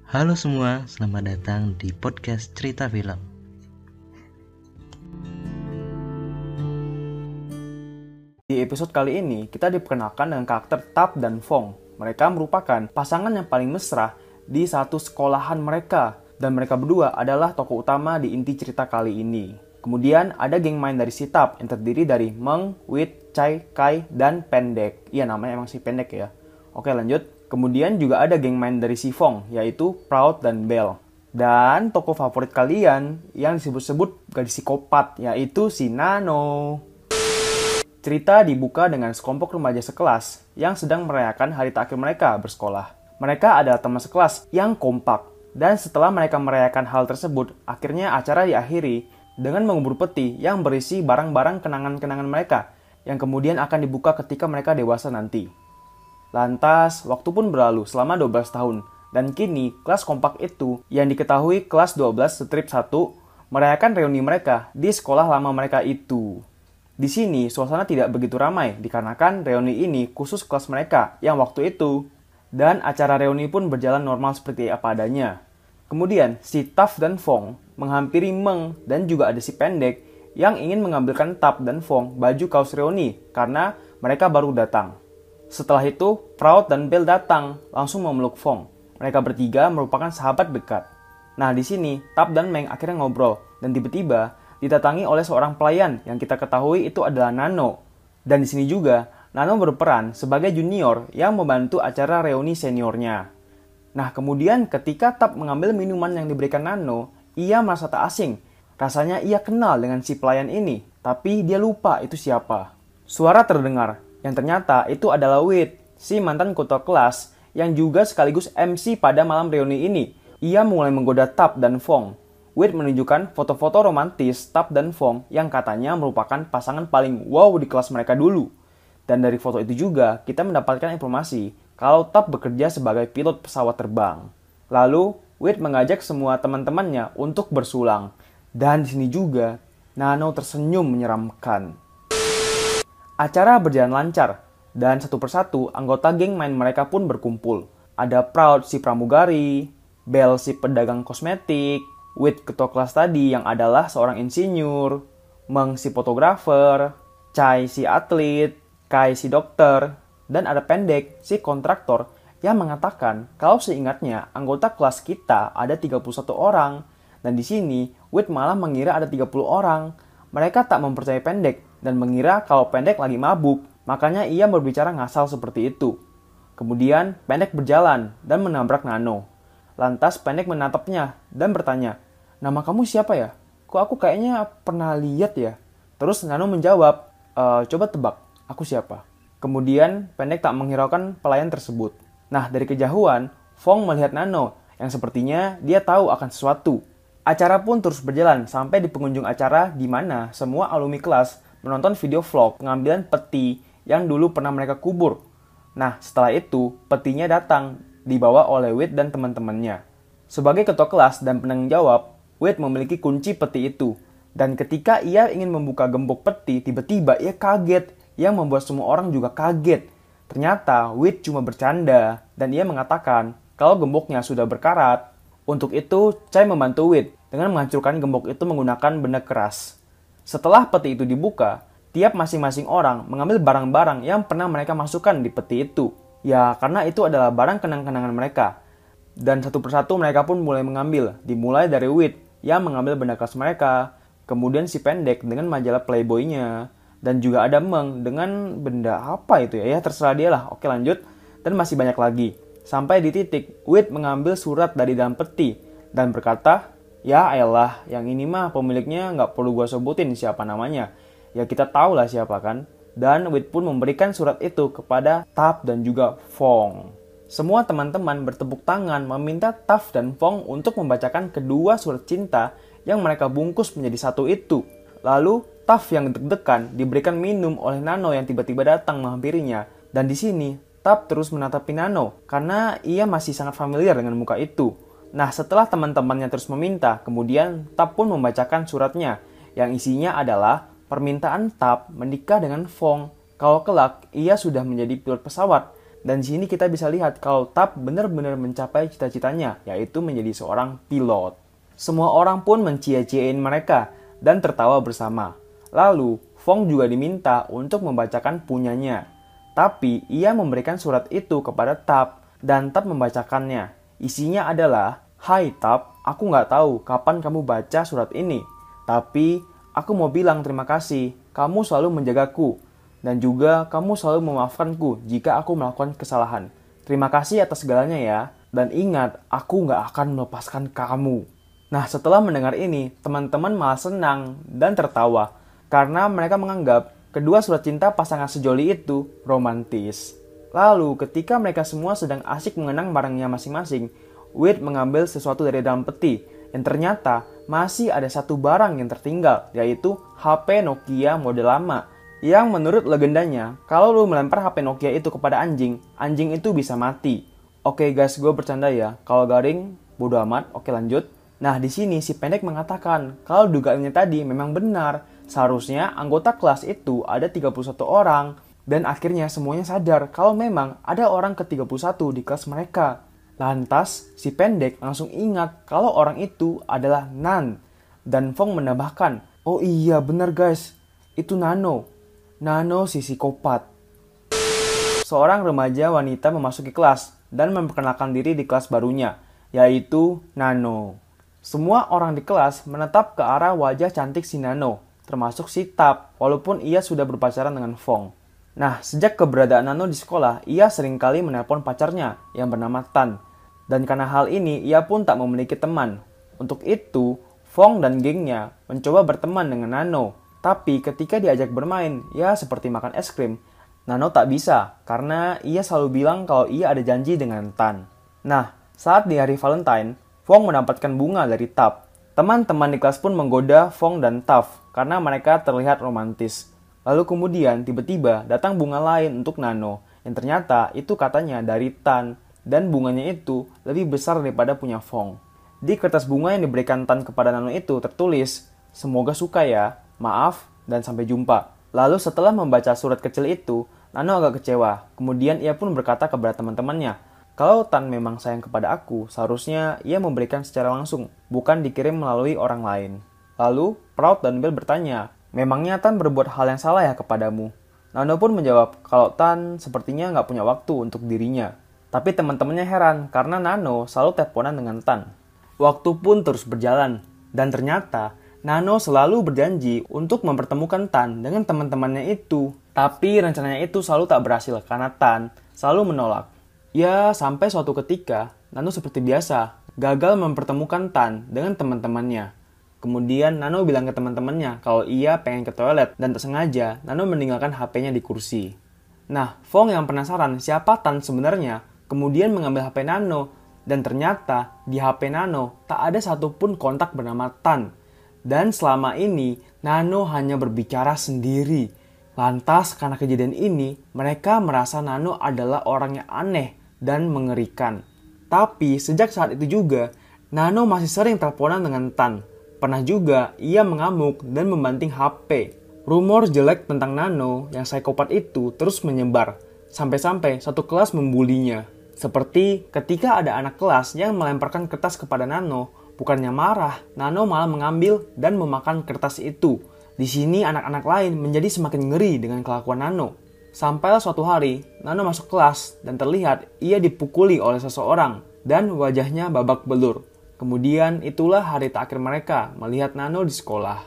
Halo semua, selamat datang di podcast Cerita Film. Di episode kali ini, kita diperkenalkan dengan karakter Tap dan Fong. Mereka merupakan pasangan yang paling mesra di satu sekolahan mereka. Dan mereka berdua adalah tokoh utama di inti cerita kali ini. Kemudian ada geng main dari si Tap yang terdiri dari Meng, Wit, Chai, Kai, dan Pendek. Iya, namanya emang si Pendek ya. Oke, lanjut. Kemudian juga ada geng main dari si Fong, yaitu Proud dan Bell. Dan tokoh favorit kalian yang disebut-sebut gadis psikopat, yaitu si Nano. Cerita dibuka dengan sekelompok remaja sekelas yang sedang merayakan hari terakhir mereka bersekolah. Mereka adalah teman sekelas yang kompak. Dan setelah mereka merayakan hal tersebut, akhirnya acara diakhiri dengan mengubur peti yang berisi barang-barang kenangan-kenangan mereka yang kemudian akan dibuka ketika mereka dewasa nanti. Lantas, waktu pun berlalu selama 12 tahun, dan kini kelas kompak itu yang diketahui kelas 12 strip 1 merayakan reuni mereka di sekolah lama mereka itu. Di sini, suasana tidak begitu ramai dikarenakan reuni ini khusus kelas mereka yang waktu itu. Dan acara reuni pun berjalan normal seperti apa adanya. Kemudian, si Taf dan Fong menghampiri Meng dan juga ada si Pendek yang ingin mengambilkan Tap dan Fong baju kaos reuni karena mereka baru datang. Setelah itu, Proud dan Bell datang, langsung memeluk Fong. Mereka bertiga merupakan sahabat dekat. Nah, di sini, Tap dan Meng akhirnya ngobrol, dan tiba-tiba didatangi oleh seorang pelayan yang kita ketahui itu adalah Nano. Dan di sini juga, Nano berperan sebagai junior yang membantu acara reuni seniornya. Nah, kemudian ketika Tap mengambil minuman yang diberikan Nano, ia merasa tak asing. Rasanya ia kenal dengan si pelayan ini, tapi dia lupa itu siapa. Suara terdengar, yang ternyata itu adalah Wit, si mantan ketua kelas yang juga sekaligus MC pada malam reuni ini. Ia mulai menggoda Tap dan Fong. Wit menunjukkan foto-foto romantis Tap dan Fong yang katanya merupakan pasangan paling wow di kelas mereka dulu. Dan dari foto itu juga kita mendapatkan informasi kalau Tap bekerja sebagai pilot pesawat terbang. Lalu Wit mengajak semua teman-temannya untuk bersulang. Dan di sini juga Nano tersenyum menyeramkan. Acara berjalan lancar, dan satu persatu anggota geng main mereka pun berkumpul. Ada Proud si pramugari, Bell si pedagang kosmetik, Wit ketua kelas tadi yang adalah seorang insinyur, Meng si fotografer, Chai si atlet, Kai si dokter, dan ada Pendek si kontraktor yang mengatakan kalau seingatnya anggota kelas kita ada 31 orang, dan di sini Wit malah mengira ada 30 orang. Mereka tak mempercayai Pendek dan mengira kalau Pendek lagi mabuk, makanya ia berbicara ngasal seperti itu. Kemudian Pendek berjalan dan menabrak Nano. Lantas Pendek menatapnya dan bertanya, "Nama kamu siapa ya? Kok aku kayaknya pernah lihat ya?" Terus Nano menjawab, "Coba tebak, aku siapa?" Kemudian Pendek tak menghiraukan pelayan tersebut. Nah, dari kejauhan, Fong melihat Nano yang sepertinya dia tahu akan sesuatu. Acara pun terus berjalan sampai di pengunjung acara di mana semua alumni kelas menonton video vlog pengambilan peti yang dulu pernah mereka kubur. Nah, setelah itu, petinya datang, dibawa oleh Wit dan teman-temannya. Sebagai ketua kelas dan penanggung jawab, Wit memiliki kunci peti itu. Dan ketika ia ingin membuka gembok peti, tiba-tiba ia kaget, yang membuat semua orang juga kaget. Ternyata, Wit cuma bercanda, dan ia mengatakan kalau gemboknya sudah berkarat. Untuk itu, Chai membantu Wit dengan menghancurkan gembok itu menggunakan benda keras. Setelah peti itu dibuka, tiap masing-masing orang mengambil barang-barang yang pernah mereka masukkan di peti itu. Ya, karena itu adalah barang kenang-kenangan mereka. Dan satu persatu mereka pun mulai mengambil, dimulai dari Wit yang mengambil benda keras mereka, kemudian si Pendek dengan majalah Playboy-nya, dan juga ada Meng dengan benda apa itu ya, terserah dia lah. Oke, lanjut. Dan masih banyak lagi. Sampai di titik, Wit mengambil surat dari dalam peti dan berkata, "Ya elah, yang ini mah pemiliknya nggak perlu gua sebutin siapa namanya. Ya kita tahu lah siapa kan." Dan Wit pun memberikan surat itu kepada Tap dan juga Fong. Semua teman-teman bertepuk tangan meminta Taf dan Fong untuk membacakan kedua surat cinta yang mereka bungkus menjadi satu itu. Lalu Taf yang deg-degan diberikan minum oleh Nano yang tiba-tiba datang menghampirinya. Dan di sini Tap terus menatapi Nano karena ia masih sangat familiar dengan muka itu. Nah, setelah teman-temannya terus meminta, kemudian Tap pun membacakan suratnya yang isinya adalah permintaan Tap menikah dengan Fong kalau kelak ia sudah menjadi pilot pesawat Dan di sini kita bisa lihat kalau Tap benar-benar mencapai cita-citanya, yaitu menjadi seorang pilot. Semua orang pun mencie-ciein mereka dan tertawa bersama. Lalu, Fong juga diminta untuk membacakan punyanya. Tapi, ia memberikan surat itu kepada Tap, dan Tap membacakannya. Isinya adalah, "Hai Tap, aku nggak tahu kapan kamu baca surat ini. Tapi, aku mau bilang terima kasih, kamu selalu menjagaku. Dan juga kamu selalu memaafkanku jika aku melakukan kesalahan. Terima kasih atas segalanya ya. Dan ingat, aku nggak akan melepaskan kamu." Nah, setelah mendengar ini, teman-teman malah senang dan tertawa. Karena mereka menganggap kedua surat cinta pasangan sejoli itu romantis. Lalu, ketika mereka semua sedang asik mengenang barangnya masing-masing, Wade mengambil sesuatu dari dalam peti. Yang ternyata masih ada satu barang yang tertinggal, yaitu HP Nokia model lama. Yang menurut legendanya, kalau lu melempar HP Nokia itu kepada anjing, anjing itu bisa mati. Oke guys, gue bercanda ya. Kalau garing, bodo amat. Oke lanjut. Nah di sini si pendek mengatakan kalau dugaannya tadi memang benar. Seharusnya anggota kelas itu ada 31 orang. Dan akhirnya semuanya sadar kalau memang ada orang ke-31 di kelas mereka. Lantas si pendek langsung ingat kalau orang itu adalah Nan. Dan Fong menambahkan, "Oh iya benar guys, itu Nano. Nano si psikopat." Seorang remaja wanita memasuki kelas dan memperkenalkan diri di kelas barunya, yaitu Nano. Semua orang di kelas menatap ke arah wajah cantik si Nano, termasuk si Tap, walaupun ia sudah berpacaran dengan Fong. Nah, sejak keberadaan Nano di sekolah, ia seringkali menelpon pacarnya yang bernama Tan. Dan karena hal ini, ia pun tak memiliki teman. Untuk itu, Fong dan gengnya mencoba berteman dengan Nano. Tapi ketika diajak bermain, ya seperti makan es krim, Nano tak bisa karena ia selalu bilang kalau ia ada janji dengan Tan. Nah, saat di hari Valentine, Fong mendapatkan bunga dari Tap. Teman-teman di kelas pun menggoda Fong dan Taf karena mereka terlihat romantis. Lalu kemudian tiba-tiba datang bunga lain untuk Nano yang ternyata itu katanya dari Tan dan bunganya itu lebih besar daripada punya Fong. Di kertas bunga yang diberikan Tan kepada Nano itu tertulis, "Semoga suka ya. Maaf, dan sampai jumpa." Lalu setelah membaca surat kecil itu, Nano agak kecewa. Kemudian ia pun berkata kepada teman-temannya, "Kalau Tan memang sayang kepada aku, seharusnya ia memberikan secara langsung, bukan dikirim melalui orang lain." Lalu, Proud dan Bell bertanya, "Memangnya Tan berbuat hal yang salah ya kepadamu?" Nano pun menjawab kalau Tan sepertinya nggak punya waktu untuk dirinya. Tapi teman-temannya heran karena Nano selalu teleponan dengan Tan. Waktu pun terus berjalan, dan ternyata Nano selalu berjanji untuk mempertemukan Tan dengan teman-temannya itu. Tapi rencananya itu selalu tak berhasil karena Tan selalu menolak. Ya, sampai suatu ketika, Nano seperti biasa, gagal mempertemukan Tan dengan teman-temannya. Kemudian Nano bilang ke teman-temannya kalau ia pengen ke toilet dan tak sengaja Nano meninggalkan HP-nya di kursi. Nah, Fong yang penasaran siapa Tan sebenarnya, kemudian mengambil HP Nano dan ternyata di HP Nano tak ada satupun kontak bernama Tan. Dan selama ini Nano hanya berbicara sendiri. Lantas karena kejadian ini mereka merasa Nano adalah orang yang aneh dan mengerikan. Tapi sejak saat itu juga Nano masih sering teleponan dengan Tan. Pernah juga ia mengamuk dan membanting HP. Rumor jelek tentang Nano yang psikopat itu terus menyebar. Sampai-sampai satu kelas membulinya. Seperti ketika ada anak kelas yang melemparkan kertas kepada Nano, bukannya marah, Nano malah mengambil dan memakan kertas itu. Di sini anak-anak lain menjadi semakin ngeri dengan kelakuan Nano. Sampai suatu hari, Nano masuk kelas dan terlihat ia dipukuli oleh seseorang dan wajahnya babak belur. Kemudian itulah hari terakhir mereka melihat Nano di sekolah.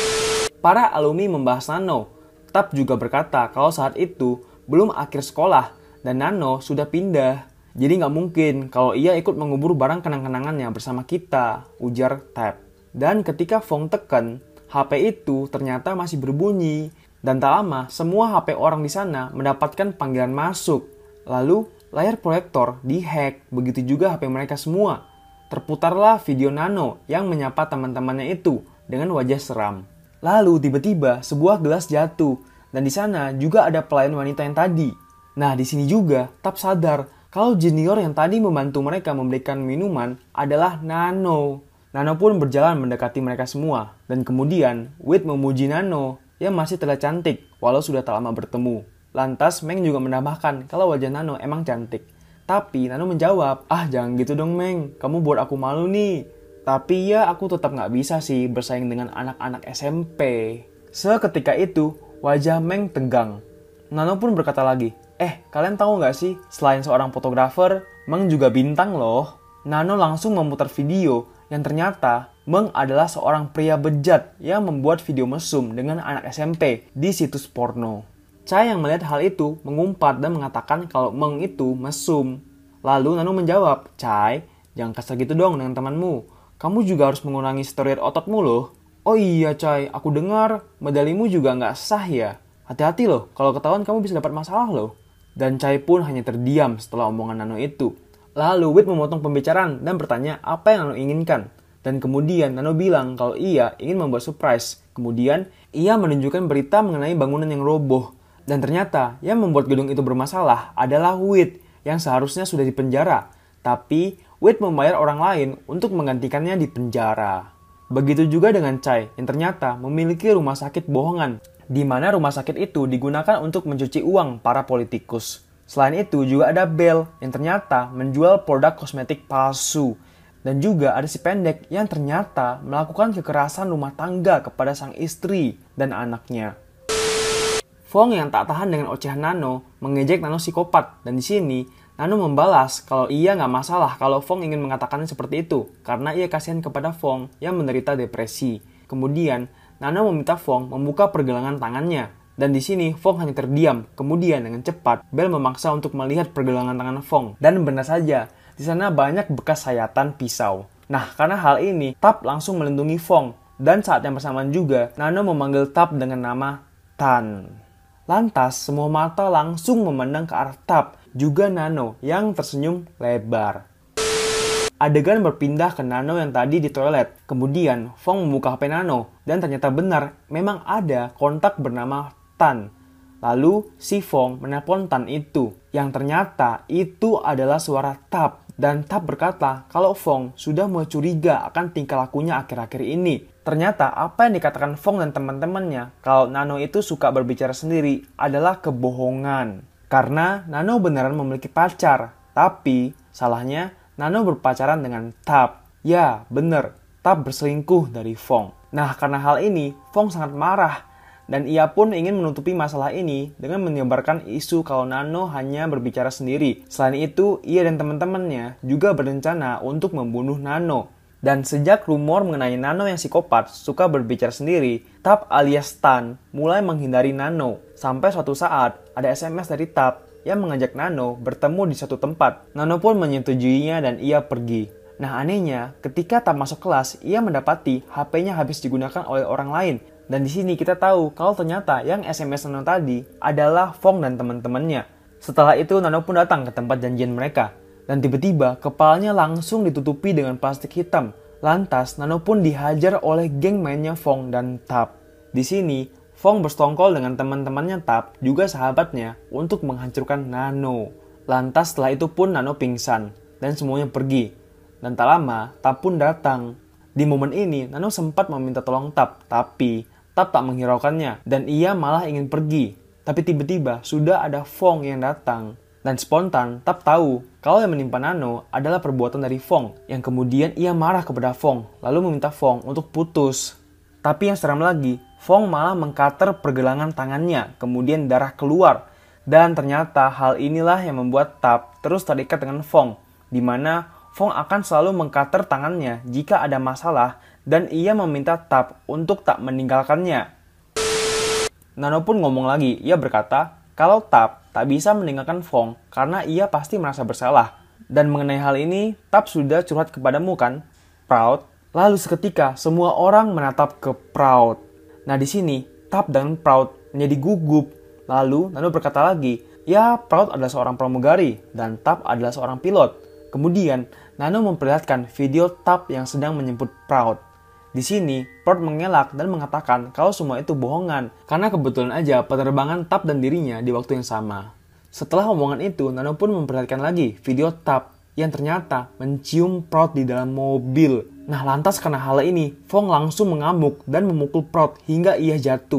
Para alumni membahas Nano. Tap juga berkata kalau saat itu belum akhir sekolah dan Nano sudah pindah. Jadi nggak mungkin kalau ia ikut mengubur barang kenang-kenangannya bersama kita, ujar Tap. Dan ketika Fong tekan, HP itu ternyata masih berbunyi. Dan tak lama, semua HP orang di sana mendapatkan panggilan masuk. Lalu, layar proyektor dihack, begitu juga HP mereka semua. Terputarlah video Nano yang menyapa teman-temannya itu dengan wajah seram. Lalu tiba-tiba sebuah gelas jatuh dan di sana juga ada pelayan wanita yang tadi. Nah di sini juga Tap sadar kalau junior yang tadi membantu mereka memberikan minuman adalah Nano. Nano pun berjalan mendekati mereka semua dan kemudian Wade memuji Nano yang masih terlihat cantik walau sudah tak lama bertemu. Lantas Meng juga menambahkan kalau wajah Nano emang cantik. Tapi Nano menjawab, jangan gitu dong Meng, kamu buat aku malu nih. Tapi ya aku tetap gak bisa sih bersaing dengan anak-anak SMP. Seketika itu, wajah Meng tegang. Nano pun berkata lagi, kalian tahu gak sih, selain seorang fotografer, Meng juga bintang loh. Nano langsung memutar video yang ternyata Meng adalah seorang pria bejat yang membuat video mesum dengan anak SMP di situs porno. Chai yang melihat hal itu mengumpat dan mengatakan kalau Meng itu mesum. Lalu Nano menjawab, Chai, jangan kasar gitu dong dengan temanmu. Kamu juga harus mengurangi steroid ototmu loh. Oh iya Chai, aku dengar medalimu juga nggak sah ya. Hati-hati loh, kalau ketahuan kamu bisa dapat masalah loh. Dan Chai pun hanya terdiam setelah omongan Nano itu. Lalu Wit memotong pembicaraan dan bertanya apa yang Nano inginkan. Dan kemudian Nano bilang kalau ia ingin membuat surprise. Kemudian ia menunjukkan berita mengenai bangunan yang roboh. Dan ternyata yang membuat gedung itu bermasalah adalah Wit yang seharusnya sudah dipenjara. Tapi Wit membayar orang lain untuk menggantikannya di penjara. Begitu juga dengan Chai yang ternyata memiliki rumah sakit bohongan, di mana rumah sakit itu digunakan untuk mencuci uang para politikus. Selain itu juga ada Belle yang ternyata menjual produk kosmetik palsu. Dan juga ada si pendek yang ternyata melakukan kekerasan rumah tangga kepada sang istri dan anaknya. Fong yang tak tahan dengan ocehan Nano mengejek Nano psikopat, dan di sini Nano membalas kalau ia nggak masalah kalau Fong ingin mengatakannya seperti itu karena ia kasihan kepada Fong yang menderita depresi. Kemudian Nano meminta Fong membuka pergelangan tangannya, dan di sini Fong hanya terdiam. Kemudian dengan cepat Belle memaksa untuk melihat pergelangan tangan Fong, dan benar saja di sana banyak bekas sayatan pisau. Nah karena hal ini Tap langsung melindungi Fong, dan saat yang bersamaan juga Nano memanggil Tap dengan nama Tan. Lantas, semua mata langsung memandang ke arah Tap, juga Nano yang tersenyum lebar. Adegan berpindah ke Nano yang tadi di toilet. Kemudian, Fong membuka HP Nano, dan ternyata benar, memang ada kontak bernama Tan. Lalu, si Fong menelpon Tan itu, yang ternyata itu adalah suara Tap. Dan Tap berkata kalau Fong sudah mulai curiga akan tingkah lakunya akhir-akhir ini. Ternyata apa yang dikatakan Fong dan teman-temannya kalau Nano itu suka berbicara sendiri adalah kebohongan. Karena Nano beneran memiliki pacar, tapi salahnya Nano berpacaran dengan Tap. Ya, bener, Tap berselingkuh dari Fong. Nah, karena hal ini, Fong sangat marah. Dan ia pun ingin menutupi masalah ini dengan menyebarkan isu kalau Nano hanya berbicara sendiri. Selain itu, ia dan teman-temannya juga berencana untuk membunuh Nano. Dan sejak rumor mengenai Nano yang psikopat suka berbicara sendiri, Tap alias Tan mulai menghindari Nano. Sampai suatu saat, ada SMS dari Tap yang mengajak Nano bertemu di suatu tempat. Nano pun menyetujuinya dan ia pergi. Nah anehnya, ketika Tap masuk kelas, ia mendapati HP-nya habis digunakan oleh orang lain. Dan di sini kita tahu kalau ternyata yang SMS Nano tadi adalah Fong dan teman-temannya. Setelah itu Nano pun datang ke tempat janjian mereka. Dan tiba-tiba kepalanya langsung ditutupi dengan plastik hitam. Lantas Nano pun dihajar oleh geng mainnya Fong dan Tap. Di sini Fong bersekongkol dengan teman-temannya Tap, juga sahabatnya, untuk menghancurkan Nano. Lantas setelah itu pun Nano pingsan dan semuanya pergi. Dan tak lama Tap pun datang. Di momen ini Nano sempat meminta tolong Tap, tapi Tap tak menghiraukannya dan ia malah ingin pergi. Tapi tiba-tiba sudah ada Fong yang datang. Dan spontan Tap tahu kalau yang menimpa Nano adalah perbuatan dari Fong. Yang kemudian ia marah kepada Fong, lalu meminta Fong untuk putus. Tapi yang seram lagi, Fong malah mengkater pergelangan tangannya, kemudian darah keluar. Dan ternyata hal inilah yang membuat Tap terus terikat dengan Fong, di mana Fong akan selalu mengkater tangannya jika ada masalah, dan ia meminta Tap untuk tak meninggalkannya. Nano pun ngomong lagi, ia berkata kalau Tap tak bisa meninggalkan Fong karena ia pasti merasa bersalah. Dan mengenai hal ini, Tap sudah curhat kepadamu kan? Proud. Lalu seketika semua orang menatap ke Proud. Nah di sini Tap dan Proud menjadi gugup. Lalu Nano berkata lagi, ya Proud adalah seorang pramugari dan Tap adalah seorang pilot. Kemudian Nano memperlihatkan video Tap yang sedang menjemput Proud. Di sini, Proud mengelak dan mengatakan kalau semua itu bohongan, karena kebetulan aja penerbangan Tap dan dirinya di waktu yang sama. Setelah omongan itu, Nano pun memperlihatkan lagi video Tap yang ternyata mencium Proud di dalam mobil. Nah lantas karena hal ini, Fong langsung mengamuk dan memukul Proud hingga ia jatuh.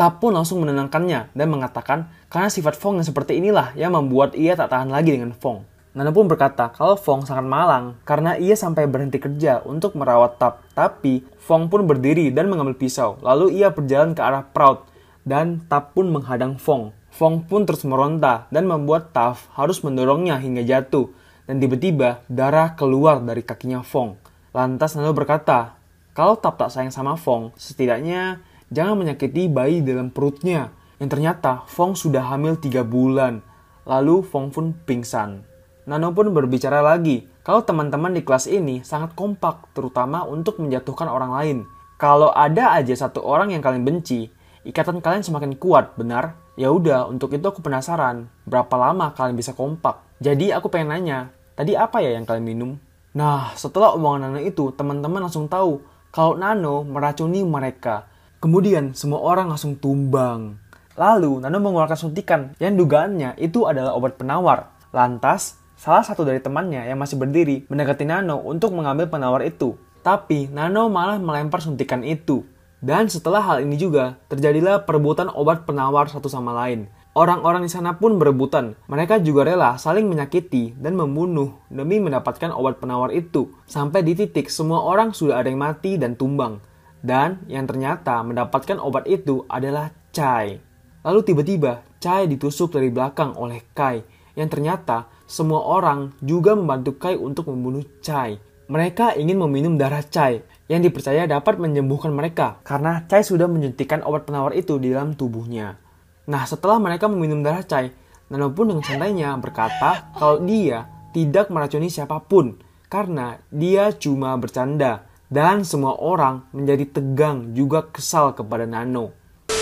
Tap pun langsung menenangkannya dan mengatakan karena sifat Fong yang seperti inilah yang membuat ia tak tahan lagi dengan Fong. Nano pun berkata kalau Fong sangat malang karena ia sampai berhenti kerja untuk merawat Tap. Tapi Fong pun berdiri dan mengambil pisau. Lalu ia berjalan ke arah Proud dan Tap pun menghadang Fong. Fong pun terus meronta dan membuat Tap harus mendorongnya hingga jatuh. Dan tiba-tiba darah keluar dari kakinya Fong. Lantas Nano berkata, kalau Tap tak sayang sama Fong, setidaknya jangan menyakiti bayi dalam perutnya. Yang ternyata Fong sudah hamil 3 bulan. Lalu Fong pun pingsan. Nano pun berbicara lagi, kalau teman-teman di kelas ini sangat kompak, terutama untuk menjatuhkan orang lain. Kalau ada aja satu orang yang kalian benci, ikatan kalian semakin kuat, benar? Ya udah, untuk itu aku penasaran, berapa lama kalian bisa kompak? Jadi aku pengen nanya, tadi apa ya yang kalian minum? Nah, setelah omongan Nano itu, teman-teman langsung tahu kalau Nano meracuni mereka. Kemudian semua orang langsung tumbang. Lalu Nano mengeluarkan suntikan yang dugaannya itu adalah obat penawar. Lantas salah satu dari temannya yang masih berdiri mendekati Nano untuk mengambil penawar itu. Tapi Nano malah melempar suntikan itu. Dan setelah hal ini juga terjadilah perebutan obat penawar satu sama lain. Orang-orang di sana pun berebutan. Mereka juga rela saling menyakiti dan membunuh demi mendapatkan obat penawar itu. Sampai di titik semua orang sudah ada yang mati dan tumbang. Dan yang ternyata mendapatkan obat itu adalah Chai. Lalu tiba-tiba Chai ditusuk dari belakang oleh Kai. Yang ternyata semua orang juga membantu Kai untuk membunuh Chai. Mereka ingin meminum darah Chai yang dipercaya dapat menyembuhkan mereka. Karena Chai sudah menyuntikkan obat penawar itu di dalam tubuhnya. Nah, setelah mereka meminum darah Chai, Nano pun dengan santainya berkata kalau dia tidak meracuni siapapun. Karena dia cuma bercanda. Dan semua orang menjadi tegang juga kesal kepada Nano.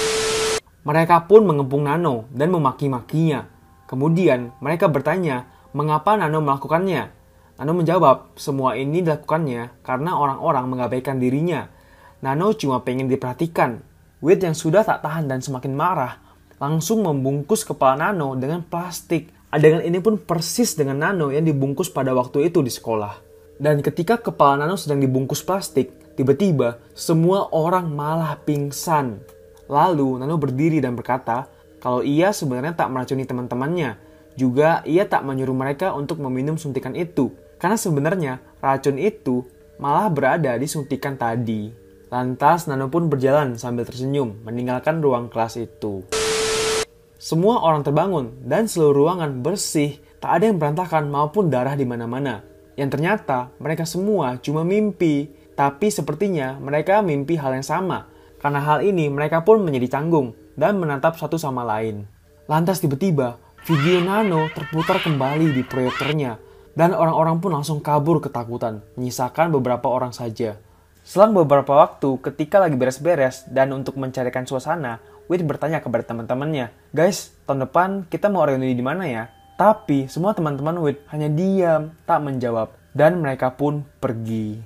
Mereka pun mengepung Nano dan memaki-makinya. Kemudian mereka bertanya mengapa Nano melakukannya. Nano menjawab semua ini dilakukannya karena orang-orang mengabaikan dirinya. Nano cuma pengen diperhatikan. Wade yang sudah tak tahan dan semakin marah langsung membungkus kepala Nano dengan plastik. Adegan ini pun persis dengan Nano yang dibungkus pada waktu itu di sekolah. Dan ketika kepala Nano sedang dibungkus plastik, tiba-tiba semua orang malah pingsan. Lalu Nano berdiri dan berkata kalau ia sebenarnya tak meracuni teman-temannya. Juga ia tak menyuruh mereka untuk meminum suntikan itu. Karena sebenarnya racun itu malah berada di suntikan tadi. Lantas Nano pun berjalan sambil tersenyum meninggalkan ruang kelas itu. Semua orang terbangun dan seluruh ruangan bersih. Tak ada yang berantakan maupun darah di mana-mana. Yang ternyata mereka semua cuma mimpi. Tapi sepertinya mereka mimpi hal yang sama. Karena hal ini mereka pun menjadi canggung dan menatap satu sama lain. Lantas tiba-tiba video Nano terputar kembali di proyektornya. Dan orang-orang pun langsung kabur ketakutan. Menyisakan beberapa orang saja. Selang beberapa waktu ketika lagi beres-beres dan untuk mencarikan suasana, Wade bertanya kepada teman-temannya, guys, tahun depan kita mau reuni di mana ya? Tapi semua teman-teman Wade hanya diam, tak menjawab. Dan mereka pun pergi.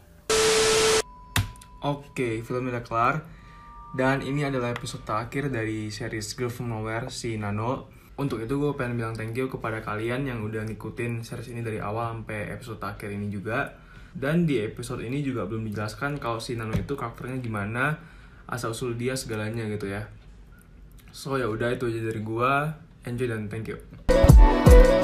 Oke, filmnya udah kelar. Dan ini adalah episode terakhir dari series Girl From Nowhere si Nano. Untuk itu gue pengen bilang thank you kepada kalian yang udah ngikutin series ini dari awal sampai episode terakhir ini juga. Dan di episode ini juga belum dijelaskan kalau si Nano itu karakternya gimana, asal-usul dia segalanya gitu ya. So ya udah itu aja dari gue. Enjoy dan thank you.